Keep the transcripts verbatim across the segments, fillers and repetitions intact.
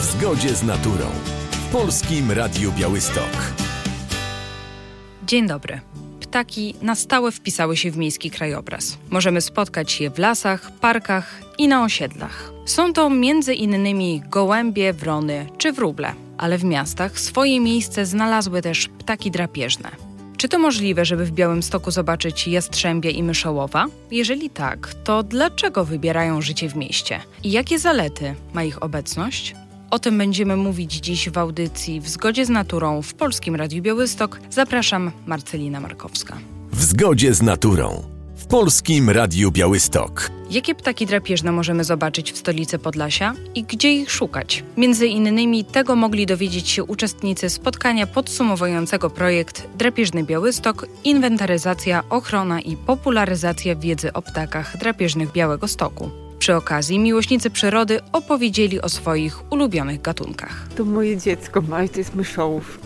zgodzie z naturą w Polskim Radiu Białystok. Dzień dobry. Ptaki na stałe wpisały się w miejski krajobraz. Możemy spotkać je w lasach, parkach i na osiedlach. Są to między innymi gołębie, wrony czy wróble, ale w miastach swoje miejsce znalazły też ptaki drapieżne. Czy to możliwe, żeby w Białymstoku zobaczyć jastrzębia i myszołowa? Jeżeli tak, to dlaczego wybierają życie w mieście? I jakie zalety ma ich obecność? O tym będziemy mówić dziś w audycji W zgodzie z naturą w Polskim Radiu Białystok. Zapraszam, Marcelina Markowska. W zgodzie z naturą w Polskim Radiu Białystok. Jakie ptaki drapieżne możemy zobaczyć w stolicy Podlasia i gdzie ich szukać? Między innymi tego mogli dowiedzieć się uczestnicy spotkania podsumowującego projekt Drapieżny Białystok – Inwentaryzacja, ochrona i popularyzacja wiedzy o ptakach drapieżnych Białegostoku. Przy okazji miłośnicy przyrody opowiedzieli o swoich ulubionych gatunkach. To moje dziecko małe, to jest myszołów.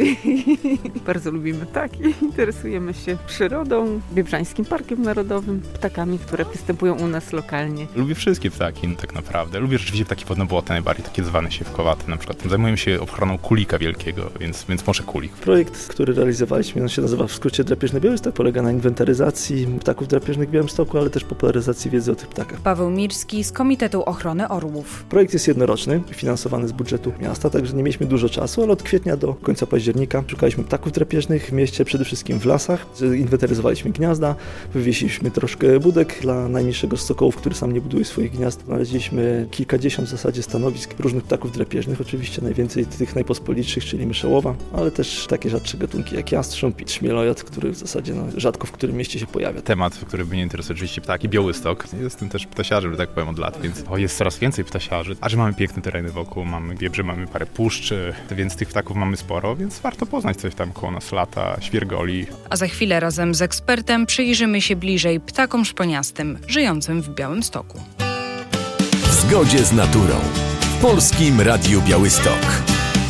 Bardzo lubimy ptaki, interesujemy się przyrodą, Biebrzańskim Parkiem Narodowym, ptakami, które występują u nas lokalnie. Lubię wszystkie ptaki tak naprawdę. Lubię rzeczywiście ptaki podnebłotne najbardziej, takie zwane siewkowate na przykład. Zajmujemy się ochroną kulika wielkiego, więc, więc może kulik. Projekt, który realizowaliśmy, on się nazywa w skrócie Drapieżny Białystok, polega na inwentaryzacji ptaków drapieżnych w Białymstoku, ale też popularyzacji wiedzy o tych ptakach. Paweł Mirski z Komitetu Ochrony Orłów. Projekt jest jednoroczny, finansowany z budżetu miasta, także nie mieliśmy dużo czasu, ale od kwietnia do końca października szukaliśmy ptaków drapieżnych w mieście, przede wszystkim w lasach. Inwentaryzowaliśmy gniazda, wywiesiliśmy troszkę budek dla najmniejszego z sokołów, który sam nie buduje swoich gniazd. Znaleźliśmy kilkadziesiąt w zasadzie stanowisk różnych ptaków drapieżnych, oczywiście najwięcej tych najpospolitszych, czyli myszołowa, ale też takie rzadsze gatunki jak jastrząb i trzmielojad, który w zasadzie no, rzadko w którym mieście się pojawia. Temat, który mnie interesuje, oczywiście ptaki, Białystok. Jestem też ptasiarzem, że tak powiem, od lat, więc o, jest coraz więcej ptasiarzy, a że mamy piękne tereny wokół, mamy wiebrze, mamy parę puszczy, więc tych ptaków mamy sporo, więc warto poznać coś tam koło nas lata, świergoli. A za chwilę razem z ekspertem przyjrzymy się bliżej ptakom szponiastym, żyjącym w Białymstoku. W zgodzie z naturą w Polskim Radiu Białystok.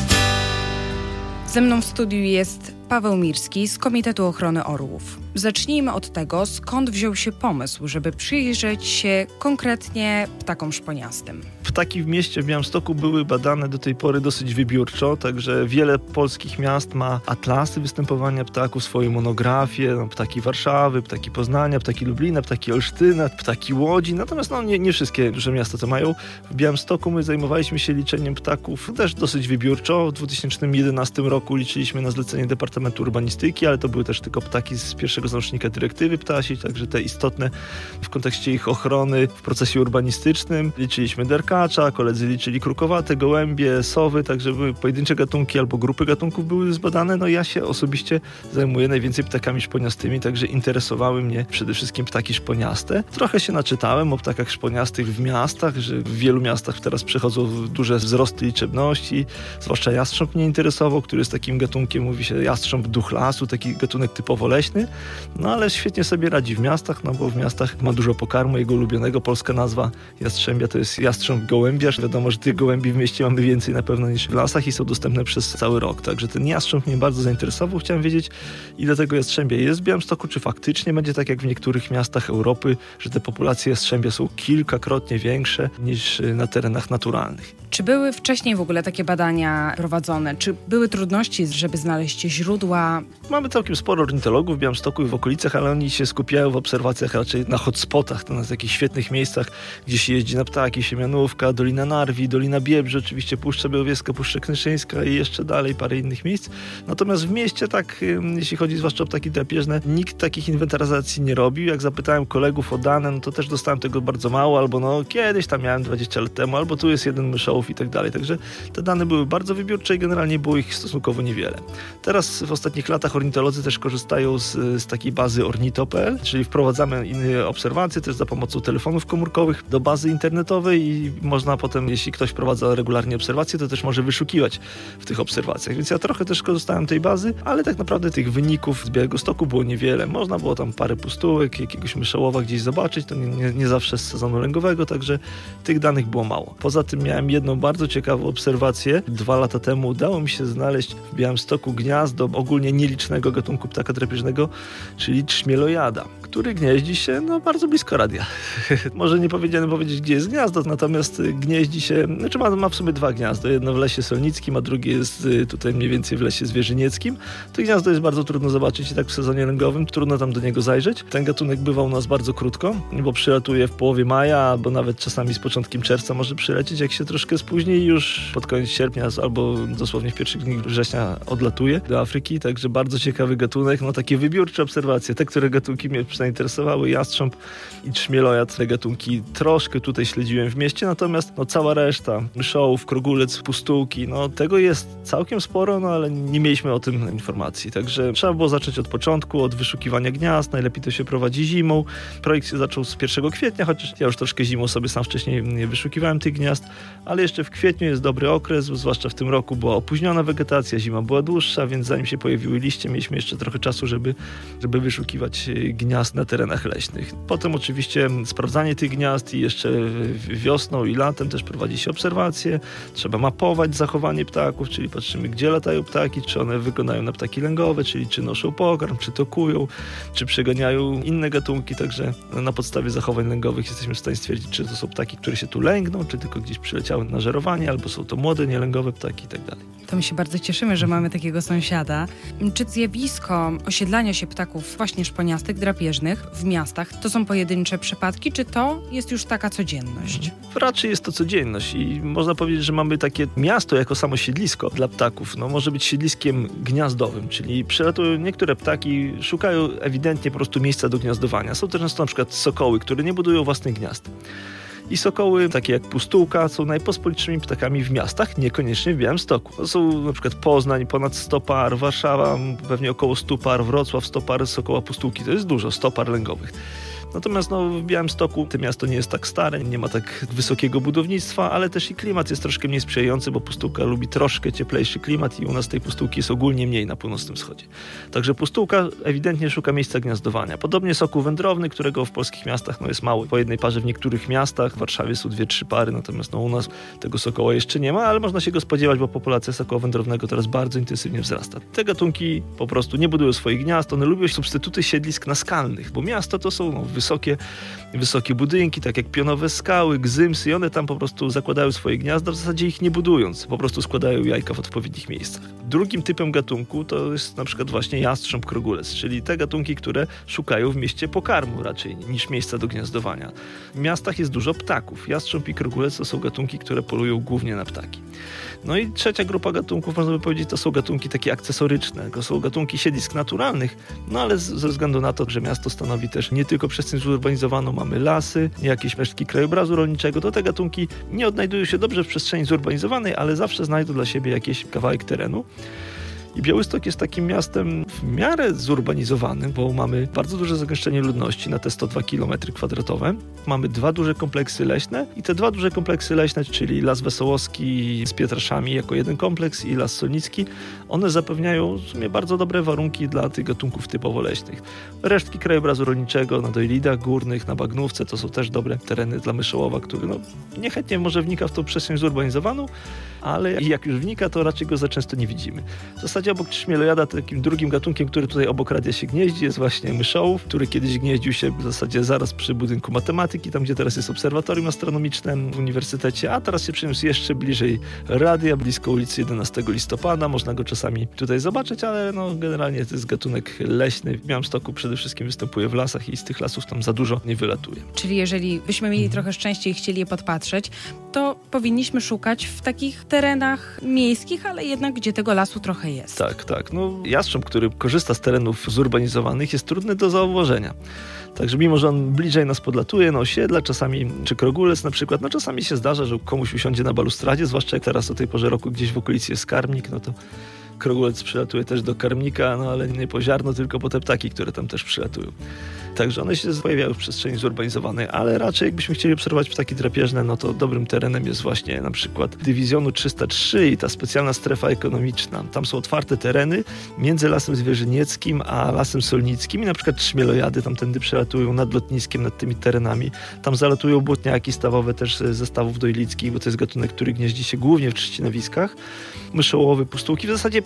Ze mną w studiu jest Paweł Mirski z Komitetu Ochrony Orłów. Zacznijmy od tego, skąd wziął się pomysł, żeby przyjrzeć się konkretnie ptakom szponiastym. Ptaki w mieście w Białymstoku były badane do tej pory dosyć wybiórczo, także wiele polskich miast ma atlasy występowania ptaków, swoje monografie, no, ptaki Warszawy, ptaki Poznania, ptaki Lublina, ptaki Olsztyna, ptaki Łodzi, natomiast no, nie, nie wszystkie duże miasta to mają. W Białymstoku my zajmowaliśmy się liczeniem ptaków też dosyć wybiórczo. W dwa tysiące jedenastym roku liczyliśmy na zlecenie Departamentu Urbanistyki, ale to były też tylko ptaki z pierwszego załącznika dyrektywy ptasiej, także te istotne w kontekście ich ochrony w procesie urbanistycznym. Liczyliśmy derkacza, koledzy liczyli krukowate, gołębie, sowy, także były pojedyncze gatunki albo grupy gatunków były zbadane. No ja się osobiście zajmuję najwięcej ptakami szponiastymi, także interesowały mnie przede wszystkim ptaki szponiaste. Trochę się naczytałem o ptakach szponiastych w miastach, że w wielu miastach teraz przechodzą duże wzrosty liczebności, zwłaszcza jastrząb mnie interesował, który jest takim gatunkiem, mówi się jastrząb duch lasu, taki gatunek typowo leśny, no ale świetnie sobie radzi w miastach, no bo w miastach ma dużo pokarmu, jego ulubionego, polska nazwa jastrzębia to jest jastrząb gołębiarz. Wiadomo, że tych gołębi w mieście mamy więcej na pewno niż w lasach i są dostępne przez cały rok, także ten jastrząb mnie bardzo zainteresował. Chciałem wiedzieć, ile tego jastrzębia jest w Białymstoku, czy faktycznie będzie tak jak w niektórych miastach Europy, że te populacje jastrzębia są kilkakrotnie większe niż na terenach naturalnych. Czy były wcześniej w ogóle takie badania prowadzone? Czy były trudności, żeby znaleźć źródła? Mamy całkiem sporo ornitologów w Białymstoku i w okolicach, ale oni się skupiają w obserwacjach raczej na hotspotach, to na takich świetnych miejscach, gdzie się jeździ na ptaki, Siemianówka, Dolina Narwi, Dolina Biebrzy, oczywiście Puszcza Białowieska, Puszcza Knyszyńska i jeszcze dalej parę innych miejsc. Natomiast w mieście tak, jeśli chodzi zwłaszcza o ptaki drapieżne, nikt takich inwentaryzacji nie robił. Jak zapytałem kolegów o dane, no to też dostałem tego bardzo mało, albo no kiedyś tam miałem dwadzieścia lat temu, albo tu jest jeden myszołów i tak dalej. Także te dane były bardzo wybiórcze i generalnie było ich stosunkowo niewiele. Teraz w ostatnich latach ornitolodzy też korzystają z, z takiej bazy ornito kropka p l, czyli wprowadzamy inne obserwacje też za pomocą telefonów komórkowych do bazy internetowej i można potem, jeśli ktoś wprowadza regularnie obserwacje, to też może wyszukiwać w tych obserwacjach. Więc ja trochę też korzystałem tej bazy, ale tak naprawdę tych wyników z Białegostoku było niewiele. Można było tam parę pustułek, jakiegoś myszołowa gdzieś zobaczyć, to nie, nie, nie zawsze z sezonu lęgowego, także tych danych było mało. Poza tym miałem jedną bardzo ciekawą obserwację. Dwa lata temu udało mi się znaleźć w Białymstoku gniazdo ogólnie nielicznego gatunku ptaka drapieżnego, czyli trzmielojada, który gnieździ się no, bardzo blisko radia. Może nie powinienem powiedzieć, gdzie jest gniazdo, natomiast gnieździ się, znaczy ma, ma w sumie dwa gniazda. Jedno w lesie solnickim, a drugie jest tutaj mniej więcej w lesie zwierzynieckim. To gniazdo jest bardzo trudno zobaczyć i tak w sezonie lęgowym, trudno tam do niego zajrzeć. Ten gatunek bywa u nas bardzo krótko, bo przylatuje w połowie maja, albo nawet czasami z początkiem czerwca może przylecieć, jak się troszkę spóźni i już pod koniec sierpnia albo dosłownie w pierwszych dniach września odlatuje do Afryki, także bardzo ciekawy gatunek, no takie wybiórcze obserwacje, te, które gatunki mnie zainteresowały, jastrząb i trzmielojad, te gatunki troszkę tutaj śledziłem w mieście, natomiast no cała reszta, myszołów, krogulec, pustułki, no tego jest całkiem sporo, no ale nie mieliśmy o tym informacji, także trzeba było zacząć od początku, od wyszukiwania gniazd, najlepiej to się prowadzi zimą. Projekt się zaczął z pierwszego kwietnia, chociaż ja już troszkę zimą sobie sam wcześniej nie wyszukiwałem tych gniazd, ale jeszcze w kwietniu jest dobry okres, zwłaszcza w tym roku była opóźniona wegetacja, zima była dłuższa, więc zanim się pojawiły liście, mieliśmy jeszcze trochę czasu, żeby, żeby wyszukiwać gniazd na terenach leśnych. Potem oczywiście sprawdzanie tych gniazd i jeszcze wiosną i latem też prowadzi się obserwacje. Trzeba mapować zachowanie ptaków, czyli patrzymy, gdzie latają ptaki, czy one wyglądają na ptaki lęgowe, czyli czy noszą pokarm, czy tokują, czy przeganiają inne gatunki, także na podstawie zachowań lęgowych jesteśmy w stanie stwierdzić, czy to są ptaki, które się tu lęgną, czy tylko gdzieś przyleciały na żerowanie, albo są to młode, nielęgowe ptaki i tak dalej. To my się bardzo cieszymy, że mamy takiego sąsiada. Czy zjawisko osiedlania się ptaków właśnie szponiastych, drapieżnych w miastach to są pojedyncze przypadki, czy to jest już taka codzienność? Raczej jest to codzienność i można powiedzieć, że mamy takie miasto jako samo siedlisko dla ptaków. No, może być siedliskiem gniazdowym, czyli przylatują niektóre ptaki, szukają ewidentnie po prostu miejsca do gniazdowania. Są też często na przykład sokoły, które nie budują własnych gniazd. I sokoły, takie jak pustułka, są najpospolitszymi ptakami w miastach, niekoniecznie w Białymstoku. To są na przykład Poznań, ponad sto par, Warszawa, pewnie około stu par, Wrocław sto par sokoła pustułki. To jest dużo, sto par lęgowych. Natomiast no, w Białymstoku to miasto nie jest tak stare, nie ma tak wysokiego budownictwa, ale też i klimat jest troszkę mniej sprzyjający, bo pustułka lubi troszkę cieplejszy klimat i u nas tej pustułki jest ogólnie mniej na północnym wschodzie. Także pustułka ewidentnie szuka miejsca gniazdowania. Podobnie sokół wędrowny, którego w polskich miastach no, jest mało. Po jednej parze w niektórych miastach, w Warszawie są dwie, trzy pary, natomiast no, u nas tego sokoła jeszcze nie ma, ale można się go spodziewać, bo populacja sokoła wędrownego teraz bardzo intensywnie wzrasta. Te gatunki po prostu nie budują swoich gniazd, one lubią substytuty siedlisk naskalnych, bo miasto to są no, wysokie, wysokie budynki, tak jak pionowe skały, gzymsy i one tam po prostu zakładają swoje gniazda, w zasadzie ich nie budując, po prostu składają jajka w odpowiednich miejscach. Drugim typem gatunku to jest na przykład właśnie jastrząb krogulec, czyli te gatunki, które szukają w mieście pokarmu raczej niż miejsca do gniazdowania. W miastach jest dużo ptaków. Jastrząb i krogulec to są gatunki, które polują głównie na ptaki. No i trzecia grupa gatunków, można by powiedzieć, to są gatunki takie akcesoryczne, to są gatunki siedlisk naturalnych, no ale z, ze względu na to, że miasto stanowi też nie tylko przestrzeń zurbanizowaną, mamy lasy, jakieś resztki krajobrazu rolniczego, to te gatunki nie odnajdują się dobrze w przestrzeni zurbanizowanej, ale zawsze znajdą dla siebie jakiś kawałek terenu. I Białystok jest takim miastem w miarę zurbanizowanym, bo mamy bardzo duże zagęszczenie ludności na te sto dwa kilometry kwadratowe. Mamy dwa duże kompleksy leśne i te dwa duże kompleksy leśne, czyli Las Wesołowski z Pietraszami jako jeden kompleks i Las Solnicki, one zapewniają w sumie bardzo dobre warunki dla tych gatunków typowo leśnych. Resztki krajobrazu rolniczego na dojlidach górnych, na Bagnówce to są też dobre tereny dla myszołowa, który no, niechętnie może wnika w tą przestrzeń zurbanizowaną, ale jak już wnika, to raczej go za często nie widzimy. W zasadzie obok trzmielojada takim drugim gatunkiem, który tutaj obok radia się gnieździ, jest właśnie myszołów, który kiedyś gnieździł się w zasadzie zaraz przy budynku matematyki, tam gdzie teraz jest obserwatorium astronomiczne w uniwersytecie, a teraz się przeniósł jeszcze bliżej radia, blisko ulicy jedenastego listopada. Można go czasami tutaj zobaczyć, ale no, generalnie to jest gatunek leśny. W Białymstoku przede wszystkim występuje w lasach i z tych lasów tam za dużo nie wylatuje. Czyli jeżeli byśmy mieli mhm. trochę szczęścia i chcieli je podpatrzeć, to powinniśmy szukać w takich terenach miejskich, ale jednak gdzie tego lasu trochę jest. Tak, tak. No, jastrząb, który korzysta z terenów zurbanizowanych, jest trudny do zauważenia. Także mimo, że on bliżej nas podlatuje na osiedla, czasami, czy krogulec na przykład, no czasami się zdarza, że komuś usiądzie na balustradzie, zwłaszcza jak teraz o tej porze roku gdzieś w okolicy jest karmnik, no to krogulec przylatuje też do karmnika, no ale nie po ziarno, tylko po te ptaki, które tam też przylatują. Także one się pojawiają w przestrzeni zurbanizowanej, ale raczej jakbyśmy chcieli obserwować ptaki drapieżne, no to dobrym terenem jest właśnie na przykład dywizjonu trzysta trzy i ta specjalna strefa ekonomiczna. Tam są otwarte tereny między Lasem Zwierzynieckim a Lasem Solnickim i na przykład trzmielojady tamtędy przelatują nad lotniskiem, nad tymi terenami. Tam zalatują błotniaki stawowe też ze stawów dojlickich, bo to jest gatunek, który gnieździ się głównie w trzcinowiskach. Myszołowy, pustułki, w zasadzie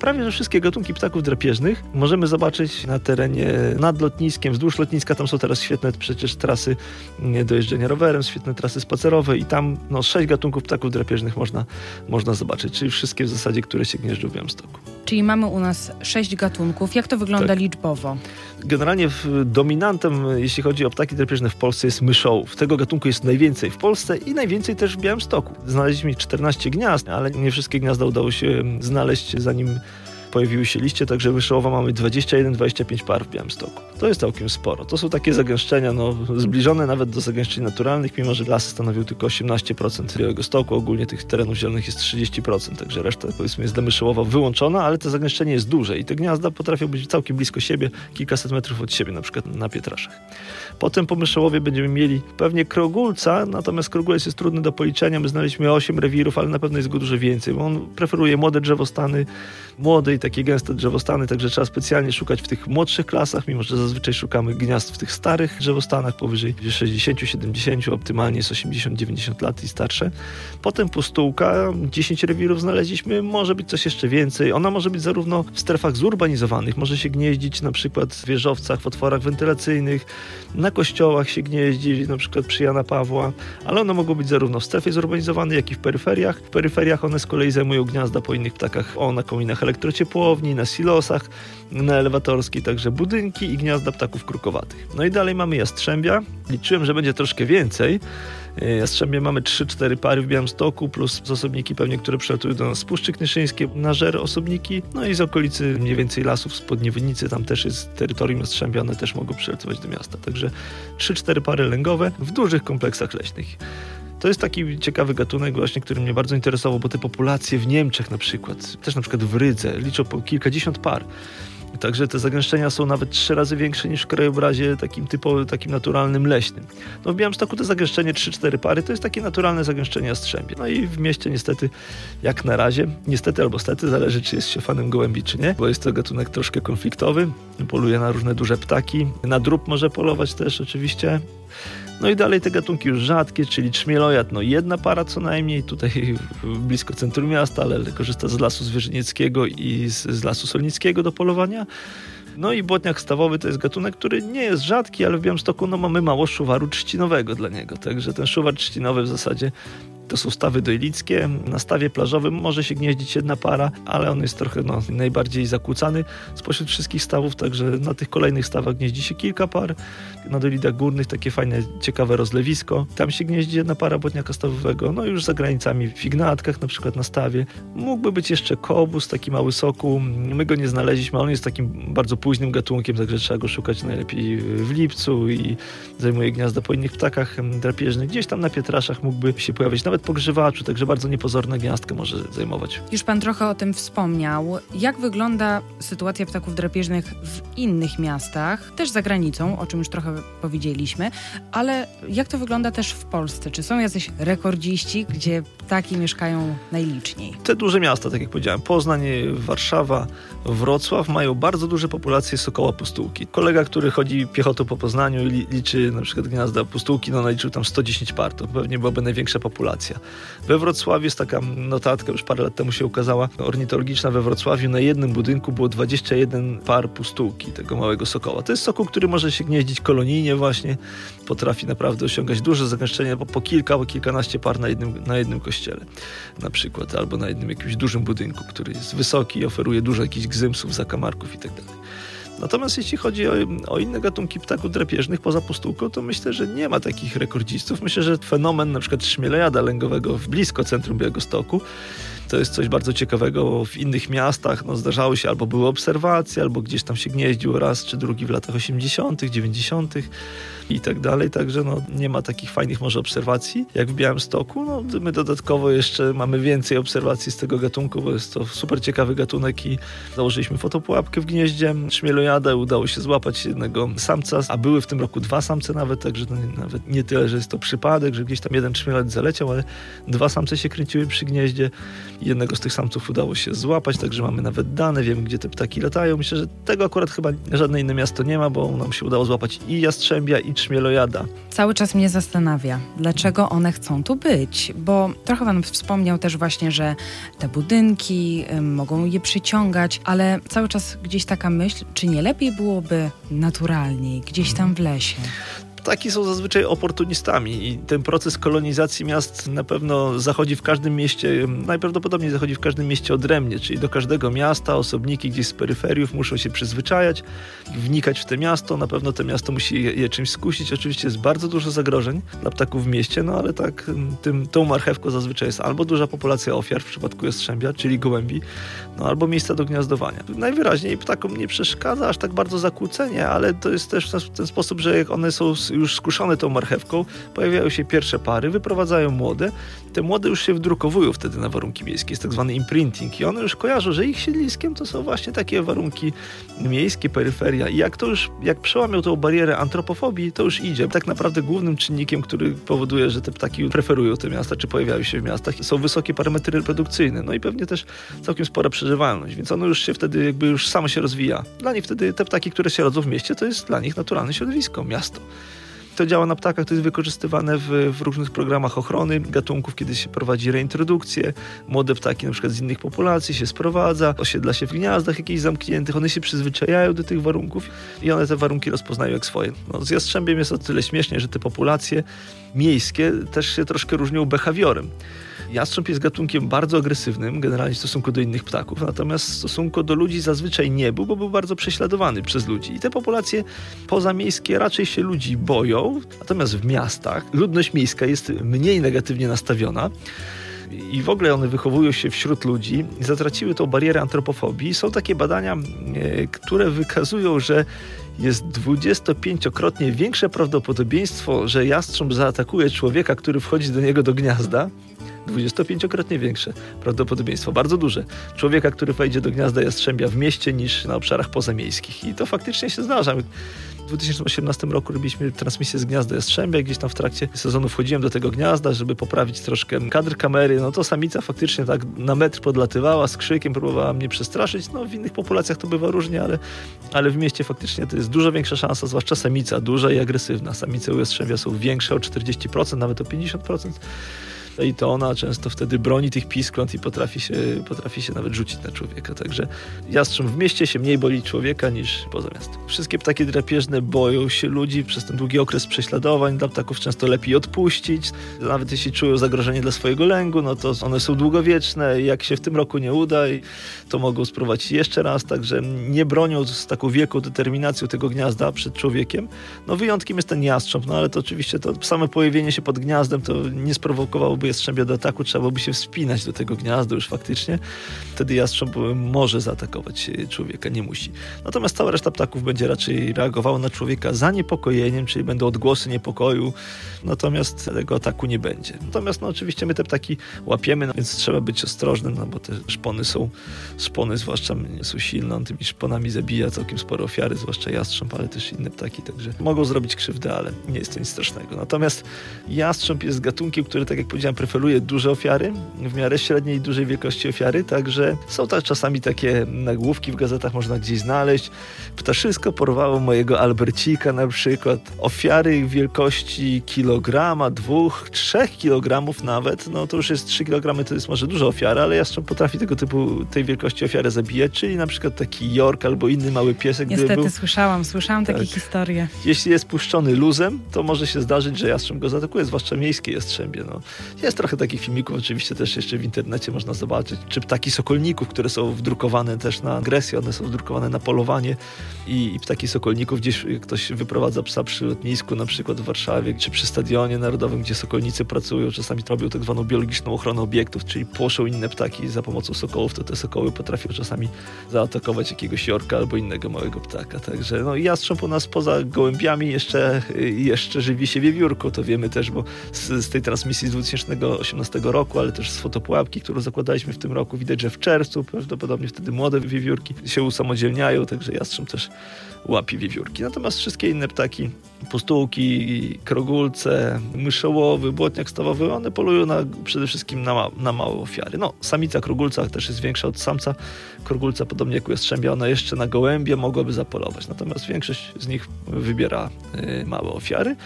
prawie że wszystkie gatunki ptaków drapieżnych możemy zobaczyć na terenie nad lotniskiem, wzdłuż lotniska. Tam są teraz świetne przecież trasy do jeżdżenia rowerem, świetne trasy spacerowe i tam no, sześć gatunków ptaków drapieżnych można, można zobaczyć, czyli wszystkie w zasadzie, które się gnieżdżą w Białymstoku. Czyli mamy u nas sześć gatunków. Jak to wygląda tak liczbowo? Generalnie dominantem, jeśli chodzi o ptaki drapieżne w Polsce, jest myszołów. Tego gatunku jest najwięcej w Polsce i najwięcej też w Białymstoku. Znaleźliśmy czternaście gniazd, ale nie wszystkie gniazda udało się znaleźć, zanim pojawiły się liście, także myszołowa mamy dwadzieścia jeden dwadzieścia pięć par w Białymstoku. To jest całkiem sporo. To są takie zagęszczenia no, zbliżone nawet do zagęszczeń naturalnych, mimo że lasy stanowią tylko osiemnaście procent Białegostoku. Ogólnie tych terenów zielonych jest trzydzieści procent, także reszta powiedzmy jest dla myszołowa wyłączona, ale to zagęszczenie jest duże i te gniazda potrafią być całkiem blisko siebie, kilkaset metrów od siebie, na przykład na Pietraszach. Potem po myszołowie będziemy mieli pewnie krogulca, natomiast krogulec jest trudny do policzenia. My znaleźliśmy osiem rewirów, ale na pewno jest go dużo więcej, bo on preferuje młode drzewostany, młode i takie gęste drzewostany, także trzeba specjalnie szukać w tych młodszych klasach, mimo że zazwyczaj szukamy gniazd w tych starych drzewostanach powyżej sześćdziesiąt siedemdziesiąt, optymalnie jest osiemdziesiąt dziewięćdziesiąt lat i starsze. Potem pustułka, dziesięć rewirów znaleźliśmy, może być coś jeszcze więcej. Ona może być zarówno w strefach zurbanizowanych, może się gnieździć na przykład w wieżowcach, w otworach wentylacyjnych, na kościołach się gnieździ, na przykład przy Jana Pawła, ale one mogą być zarówno w strefie zurbanizowanej, jak i w peryferiach. W peryferiach one z kolei zajmują gniazda po innych ptakach, o na kominach elektrociepłowni, na silosach, na elewatorskiej, także budynki i gniazda ptaków krukowatych. No i dalej mamy jastrzębia. Liczyłem, że będzie troszkę więcej. Jastrzębie mamy trzy cztery pary w Białymstoku, plus osobniki pewnie, które przylatują do nas z Puszczy Knyszyńskiej, na żer osobniki, no i z okolicy mniej więcej lasów spod Niewinicy, tam też jest terytorium jastrzębia, one też mogą przylatować do miasta. Także trzy cztery pary lęgowe w dużych kompleksach leśnych. To jest taki ciekawy gatunek właśnie, który mnie bardzo interesował, bo te populacje w Niemczech na przykład, też na przykład w Rydze, liczą po kilkadziesiąt par. Także te zagęszczenia są nawet trzy razy większe niż w krajobrazie takim typowym, takim naturalnym, leśnym. No w Białymstoku to zagęszczenie trzy cztery pary to jest takie naturalne zagęszczenie jastrzębie. No i w mieście niestety, jak na razie, niestety albo stety, zależy czy jest się fanem gołębi czy nie, bo jest to gatunek troszkę konfliktowy, poluje na różne duże ptaki, na drób może polować też oczywiście. No i dalej te gatunki już rzadkie, czyli trzmielojad, no jedna para co najmniej, tutaj blisko centrum miasta, ale korzysta z lasu zwierzynieckiego i z, z lasu solnickiego do polowania. No i błotniak stawowy to jest gatunek, który nie jest rzadki, ale w Białymstoku no, mamy mało szuwaru trzcinowego dla niego, także ten szuwar trzcinowy w zasadzie to są stawy dojlickie. Na stawie plażowym może się gnieździć jedna para, ale on jest trochę no, najbardziej zakłócany spośród wszystkich stawów, także na tych kolejnych stawach gnieździ się kilka par. Na dojlidach górnych takie fajne, ciekawe rozlewisko. Tam się gnieździ jedna para błotniaka stawowego. No już za granicami w Ignatkach, na przykład na stawie. Mógłby być jeszcze kobus, taki mały soku. My go nie znaleźliśmy, ale on jest takim bardzo późnym gatunkiem, także trzeba go szukać najlepiej w lipcu i zajmuje gniazda po innych ptakach drapieżnych. Gdzieś tam na Pietraszach mógłby się pojawić, nawet po grzywaczu, także bardzo niepozorne gniazdkę może zajmować. Już pan trochę o tym wspomniał. Jak wygląda sytuacja ptaków drapieżnych w innych miastach, też za granicą, o czym już trochę powiedzieliśmy, ale jak to wygląda też w Polsce? Czy są jacyś rekordziści, gdzie ptaki mieszkają najliczniej? Te duże miasta, tak jak powiedziałem, Poznań, Warszawa, Wrocław mają bardzo duże populacje sokoła pustułki. Kolega, który chodzi piechotą po Poznaniu i liczy na przykład gniazda pustułki, no naliczył tam sto dziesięć par, to pewnie byłaby największa populacja. We Wrocławiu jest taka notatka, już parę lat temu się ukazała, ornitologiczna we Wrocławiu, na jednym budynku było dwadzieścia jeden par pustułki, tego małego sokoła. To jest sokół, który może się gnieździć kolonijnie właśnie, potrafi naprawdę osiągać duże zagęszczenie, bo po kilka, albo kilkanaście par na jednym, na jednym kościele na przykład, albo na jednym jakimś dużym budynku, który jest wysoki i oferuje dużo jakichś gzymsów, zakamarków i tak dalej. Natomiast jeśli chodzi o, o inne gatunki ptaków drapieżnych poza pustułką, to myślę, że nie ma takich rekordzistów. Myślę, że fenomen na przykład trzmielojada lęgowego w blisko centrum Białegostoku to jest coś bardzo ciekawego, bo w innych miastach no, zdarzały się albo były obserwacje, albo gdzieś tam się gnieździł raz czy drugi w latach osiemdziesiątych, dziewięćdziesiątych i tak dalej, także no, nie ma takich fajnych może obserwacji jak w Białymstoku. No, my dodatkowo jeszcze mamy więcej obserwacji z tego gatunku, bo jest to super ciekawy gatunek i założyliśmy fotopułapkę w gnieździe trzmielojada, udało się złapać jednego samca, a były w tym roku dwa samce nawet, także no, nawet nie tyle, że jest to przypadek, że gdzieś tam jeden trzmielojad zaleciał, ale dwa samce się kręciły przy gnieździe. Jednego z tych samców udało się złapać, także mamy nawet dane, wiemy, gdzie te ptaki latają. Myślę, że tego akurat chyba żadne inne miasto nie ma, bo nam się udało złapać i jastrzębia, i trzmielojada. Cały czas mnie zastanawia, dlaczego one chcą tu być, bo trochę pan wspomniał też właśnie, że te budynki y, mogą je przyciągać, ale cały czas gdzieś taka myśl, czy nie lepiej byłoby naturalniej, gdzieś tam w lesie? Ptaki są zazwyczaj oportunistami i ten proces kolonizacji miast na pewno zachodzi w każdym mieście, najprawdopodobniej zachodzi w każdym mieście odrębnie, czyli do każdego miasta osobniki gdzieś z peryferiów muszą się przyzwyczajać, wnikać w te miasto, na pewno to miasto musi je, je czymś skusić. Oczywiście jest bardzo dużo zagrożeń dla ptaków w mieście, no ale tak tym, tą marchewką zazwyczaj jest albo duża populacja ofiar w przypadku jastrzębia, czyli gołębi, no albo miejsca do gniazdowania. Najwyraźniej ptakom nie przeszkadza aż tak bardzo zakłócenie, ale to jest też w ten sposób, że jak one są już skuszone tą marchewką, pojawiają się pierwsze pary, wyprowadzają młode. Te młode już się wdrukowują wtedy na warunki miejskie. Jest tak zwany imprinting i one już kojarzą, że ich siedliskiem to są właśnie takie warunki miejskie, peryferia. I jak to już, jak przełamią tą barierę antropofobii, to już idzie. Tak naprawdę głównym czynnikiem, który powoduje, że te ptaki preferują te miasta, czy pojawiają się w miastach, są wysokie parametry reprodukcyjne. No i pewnie też całkiem spora przeżywalność, więc ono już się wtedy jakby już samo się rozwija. Dla nich wtedy te ptaki, które się rodzą w mieście, to jest dla nich naturalne środowisko, miasto. To działa na ptakach, to jest wykorzystywane w, w różnych programach ochrony gatunków, kiedy się prowadzi reintrodukcję. Młode ptaki na przykład z innych populacji się sprowadza, osiedla się w gniazdach jakichś zamkniętych, one się przyzwyczajają do tych warunków i one te warunki rozpoznają jak swoje. No, z jastrzębiem jest o tyle śmiesznie, że te populacje miejskie też się troszkę różnią behawiorem. Jastrząb jest gatunkiem bardzo agresywnym, generalnie w stosunku do innych ptaków, natomiast w stosunku do ludzi zazwyczaj nie był, bo był bardzo prześladowany przez ludzi. I te populacje pozamiejskie raczej się ludzi boją, natomiast w miastach ludność miejska jest mniej negatywnie nastawiona. I w ogóle one wychowują się wśród ludzi i zatraciły tą barierę antropofobii. Są takie badania, e, które wykazują, że jest dwudziestopięciokrotnie większe prawdopodobieństwo, że jastrząb zaatakuje człowieka, który wchodzi do niego do gniazda. dwudziestopięciokrotnie większe prawdopodobieństwo, bardzo duże, człowieka, który wejdzie do gniazda jastrzębia w mieście niż na obszarach pozamiejskich. I to faktycznie się zdarza. W dwa tysiące osiemnastym roku robiliśmy transmisję z gniazda jastrzębia. Gdzieś tam w trakcie sezonu wchodziłem do tego gniazda, żeby poprawić troszkę kadr kamery. No to samica faktycznie tak na metr podlatywała, z krzykiem próbowała mnie przestraszyć. No w innych populacjach to bywa różnie, ale, ale w mieście faktycznie to jest dużo większa szansa, zwłaszcza samica, duża i agresywna. Samice u jastrzębia są większe o czterdzieści procent, nawet o pięćdziesiąt procent. I to ona często wtedy broni tych piskląt i potrafi się, potrafi się nawet rzucić na człowieka. Także jastrząb w mieście się mniej boi człowieka niż poza miastem. Wszystkie ptaki drapieżne boją się ludzi przez ten długi okres prześladowań. Dla ptaków często lepiej odpuścić. Nawet jeśli czują zagrożenie dla swojego lęgu, no to one są długowieczne. Jak się w tym roku nie uda, to mogą spróbować jeszcze raz. Także nie bronią z taką wielką determinacją tego gniazda przed człowiekiem. No wyjątkiem jest ten jastrząb, no ale to oczywiście to same pojawienie się pod gniazdem to nie sprowokowałoby jastrzębia do ataku, trzeba byłoby się wspinać do tego gniazda już faktycznie. Wtedy jastrząb może zaatakować człowieka, nie musi. Natomiast cała reszta ptaków będzie raczej reagowała na człowieka zaniepokojeniem, czyli będą odgłosy niepokoju, natomiast tego ataku nie będzie. Natomiast no oczywiście my te ptaki łapiemy, no, więc trzeba być ostrożnym, no bo te szpony są, szpony zwłaszcza są silne, on tymi szponami zabija całkiem sporo ofiary, zwłaszcza jastrząb, ale też inne ptaki, także mogą zrobić krzywdę, ale nie jest to nic strasznego. Natomiast jastrząb jest gatunkiem, który, tak jak powiedziałem, preferuje duże ofiary, w miarę średniej i dużej wielkości ofiary, także są tak czasami takie nagłówki w gazetach, można gdzieś znaleźć. Ptaszysko porwało mojego Albercika na przykład. Ofiary wielkości kilograma, dwóch, trzech kilogramów nawet, no to już jest trzy kilogramy, to jest może duża ofiara, ale jastrząb potrafi tego typu, tej wielkości ofiarę zabijać, czyli na przykład taki York albo inny mały piesek. Niestety był, słyszałam, słyszałam tak, takie historie. Jeśli jest puszczony luzem, to może się zdarzyć, że jastrząb go zaatakuje, zwłaszcza miejskie jastrzębie. No. Jest trochę takich filmików, oczywiście też jeszcze w internecie można zobaczyć, czy ptaki sokolników, które są wdrukowane też na agresję, one są wdrukowane na polowanie i, i ptaki sokolników gdzieś ktoś wyprowadza psa przy lotnisku, na przykład w Warszawie, czy przy Stadionie Narodowym, gdzie sokolnicy pracują, czasami robią tak zwaną biologiczną ochronę obiektów, czyli płoszą inne ptaki za pomocą sokołów, to te sokoły potrafią czasami zaatakować jakiegoś jorka albo innego małego ptaka. Także no, jastrząb u nas poza gołębiami jeszcze, jeszcze żywi się wiewiórką, to wiemy też, bo z, z tej transmisji z dwa tysiące tysiące osiemnastego roku, ale też z fotopułapki, którą zakładaliśmy w tym roku. Widać, że w czerwcu prawdopodobnie wtedy młode wiewiórki się usamodzielniają, także jastrząb też łapie wiewiórki. Natomiast wszystkie inne ptaki, pustułki, krogulce, myszołowy, błotniak stawowy, one polują na, przede wszystkim na, ma, na małe ofiary. No, samica krogulca też jest większa od samca krogulca, podobnie jak u jastrzębia, ona jeszcze na gołębie mogłaby zapolować. Natomiast większość z nich wybiera y, małe ofiary.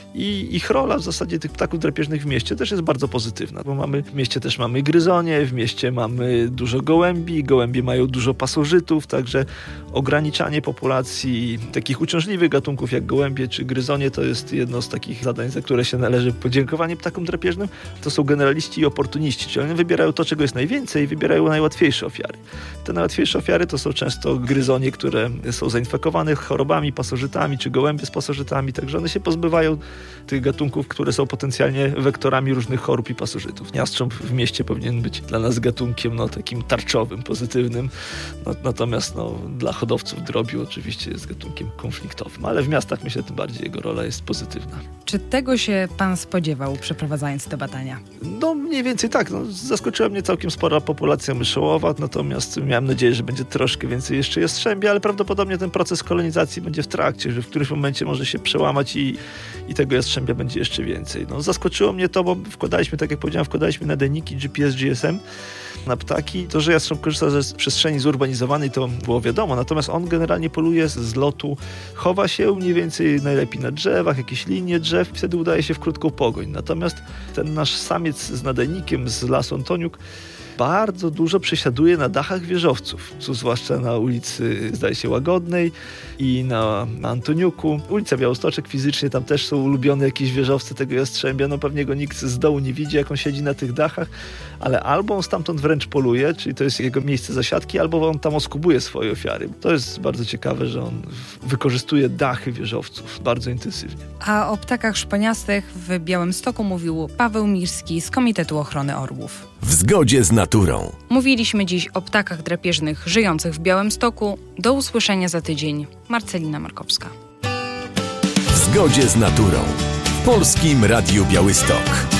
I ich rola w zasadzie tych ptaków drapieżnych w mieście też jest bardzo pozytywna, bo mamy, w mieście też mamy gryzonie, w mieście mamy dużo gołębi, gołębie mają dużo pasożytów, także ograniczanie populacji takich uciążliwych gatunków jak gołębie czy gryzonie to jest jedno z takich zadań, za które się należy podziękowanie ptakom drapieżnym. To są generaliści i oportuniści, czyli oni wybierają to, czego jest najwięcej i wybierają najłatwiejsze ofiary. Te najłatwiejsze ofiary to są często gryzonie, które są zainfekowane chorobami, pasożytami, czy gołębie z pasożytami, także one się pozbywają tych gatunków, które są potencjalnie wektorami różnych chorób i pasożytów. Jastrząb w mieście powinien być dla nas gatunkiem no, takim tarczowym, pozytywnym, no, natomiast no, dla hodowców drobiu oczywiście jest gatunkiem konfliktowym, ale w miastach myślę tym bardziej jego rola jest pozytywna. Czy tego się pan spodziewał, przeprowadzając te badania? No mniej więcej tak. No, zaskoczyła mnie całkiem spora populacja myszołowa, natomiast miałem nadzieję, że będzie troszkę więcej jeszcze jastrzębia, ale prawdopodobnie ten proces kolonizacji będzie w trakcie, że w którymś momencie może się przełamać i, i tego jastrzębia będzie jeszcze więcej. No, zaskoczyło mnie to, bo wkładaliśmy, tak jak powiedziałem, wkładaliśmy nadajniki G P S G S M na ptaki. To, że jastrząb korzysta ze przestrzeni zurbanizowanej, to było wiadomo, natomiast on generalnie poluje z lotu, chowa się mniej więcej najlepiej na drzewach, jakieś linie drzew, wtedy udaje się w krótką pogoń. Natomiast ten nasz samiec z nadajnikiem z lasu Antoniuk bardzo dużo przesiaduje na dachach wieżowców, co zwłaszcza na ulicy, zdaje się, Łagodnej i na, na Antoniuku. Ulica Białostoczek fizycznie, tam też są ulubione jakieś wieżowce tego jastrzębia, no pewnie go nikt z dołu nie widzi, jak on siedzi na tych dachach, ale albo on stamtąd wręcz poluje, czyli to jest jego miejsce zasiadki, albo on tam oskubuje swoje ofiary. To jest bardzo ciekawe, że on wykorzystuje dachy wieżowców bardzo intensywnie. A o ptakach szponiastych w Białymstoku mówił Paweł Mirski z Komitetu Ochrony Orłów. W zgodzie z naturą. Mówiliśmy dziś o ptakach drapieżnych żyjących w Białymstoku. Do usłyszenia za tydzień. Marcelina Markowska. W zgodzie z naturą. W Polskim Radiu Białystok.